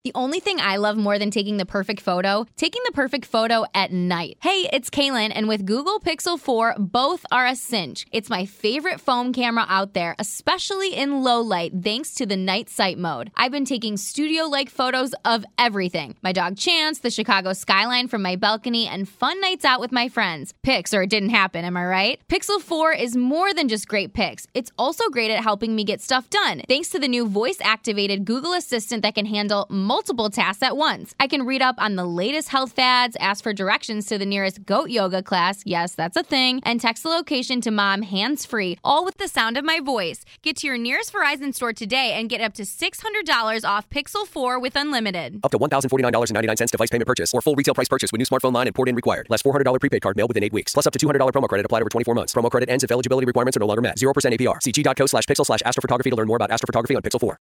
The only thing I love more than taking the perfect photo at night. Hey, it's Kaylin, and with Google Pixel 4, both are a cinch. It's my favorite phone camera out there, especially in low light, thanks to the night sight mode. I've been taking studio-like photos of everything. My dog Chance, the Chicago skyline from my balcony, and fun nights out with my friends. Pics, or it didn't happen, am I right? Pixel 4 is more than just great pics. It's also great at helping me get stuff done, thanks to the new voice-activated Google Assistant that can handle multiple tasks at once. I can read up on the latest health fads, ask for directions to the nearest goat yoga class, yes, that's a thing, and text the location to mom hands-free, all with the sound of my voice. Get to your nearest Verizon store today and get up to $600 off Pixel 4 with unlimited. Up to $1,049.99 device payment purchase or full retail price purchase with new smartphone line and port-in required. Less $400 prepaid card mailed within 8 weeks. Plus up to $200 promo credit applied over 24 months. Promo credit ends if eligibility requirements are no longer met. 0% APR. See g.co/pixel/astrophotography to learn more about astrophotography on Pixel 4.